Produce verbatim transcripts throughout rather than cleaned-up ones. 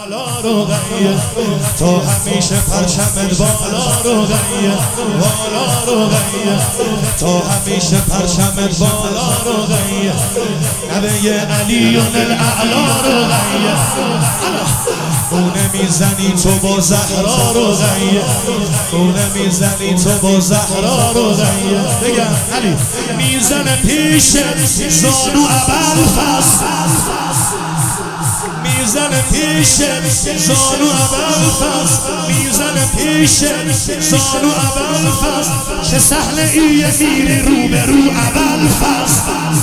بالا رقیه تو همیشه پرچمت بالا رقیه بالا رقیه تو همیشه پرچمت بالا رقیه نبه علیون الاعلا رقیه خونه میزنی تو با زهرا رقیه خونه میزنی تو با زهرا رقیه بگم علی میزنه پیش زانو ابوالفضل میزنه پیش زانو ابوالفضل میزنه پیش زانو ابوالفضل چه سهله ایه میری رو به رو ابوالفضل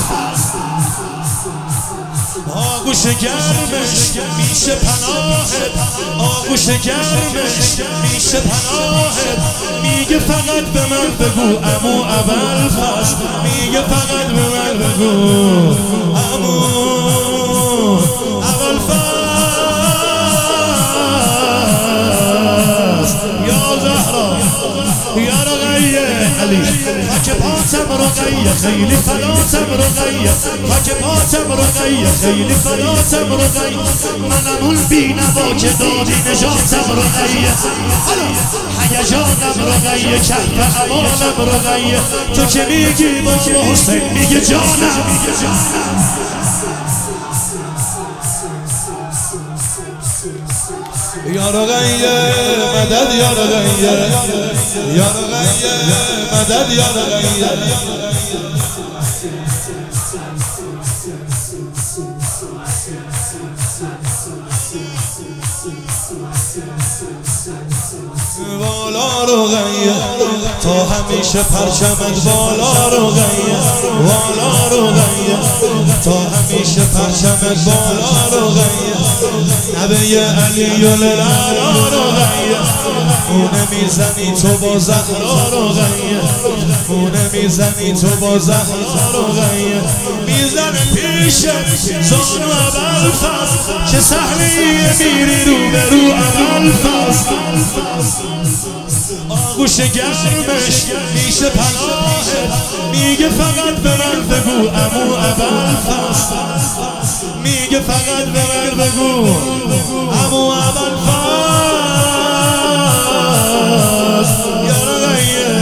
آغوش گرمش میشه پناهت آغوش گرمش میشه پناهت میگه فقط به من بگو عمو ابوالفضل میگه فقط به من بگو عمو ابوالفضل یا زهرا یا رقیه علی خاک پاتم رقیه خیلی فداتم رقیه خاک پاتم رقیه خیلی فداتم رقیه منم اون بی‌نوا که دادی نجاتم رقیه هیجانم رقیه کهف امانم رقیه تو که میگی بابا حسین میگه جانم یا رقیه مدد یا رقیه یا رقیه مدد یا رقیه بالا رقیه تا همیشه پرچمت بالا رقیه بالا رقیه تا همیشه پرچمت بالا رقیه نبه علی الاعلا رقیه خونه میزنی تو با زهرا رقیه خونه میزنی تو با زهرا رقیه میزنه پیش زانو ابوالفضل چه سهلیه میری رو به رو ابوالفضل آغوش گرمش میشه پناهت میگه فقط به من بگو عمو ابوالفضل میگه فقط به من بگو عمو ابوالفضل یا رقیه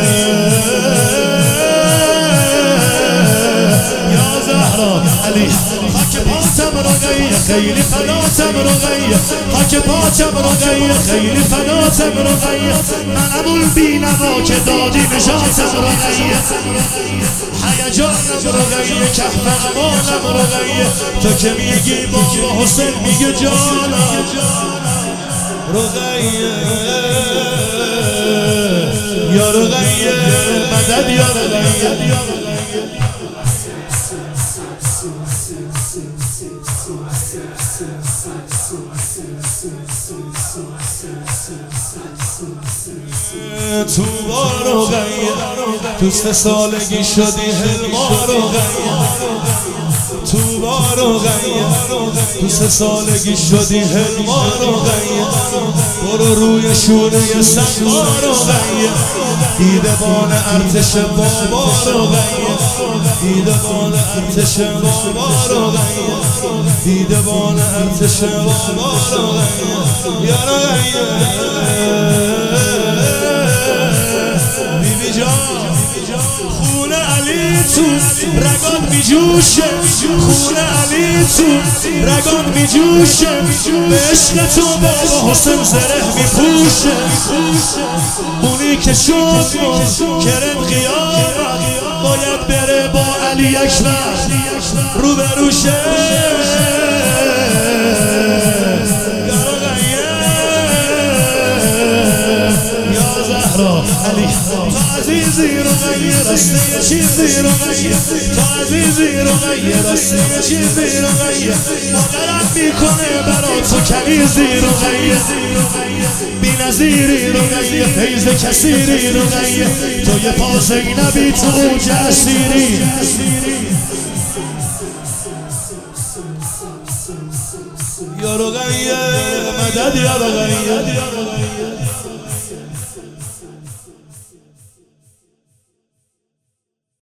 یا زهرا علی خاک پاتم رقیه خیلی فداتم رقیه خاک پاتم رقیه خیلی فداتم رقیه منم اون بی‌نوا که دادی نجاتم رقیه هیجانم رقیه کهف امانم رقیه تو که میگی بابا حسین میگه جانم رقیه یا رقیه مدد یا رقیه تو با رقیه تو سه سالگی شدی حلما رقیه تو با رقیه تو سه سالگی شدی حلما رقیه برو روی شونه سنگا رقیه دیدبان ارتش بابا رقیه دیدبان ارتش بابا رقیه دیدبان ارتش بابا رقیه یا رقیه بیبی جان خون علی تو رگان میجوشه خون علی تو رگان میجوشه به عشق تو بابا حسین زره میپوشه اونی که شد کرم قیامت باید بره با علی اکبر رو به روشه علی تو عزیزی رقیه راسته چیزی رقیه تو عزیزی رقیه راسته چیزی رقیه مادرم میکنه برا تو کنیزی رقیه بی نظیری رقیه فیض کثیری رقیه تو یه پا زینبی تو اوج اسیری یا رقیه مدد یا رقیه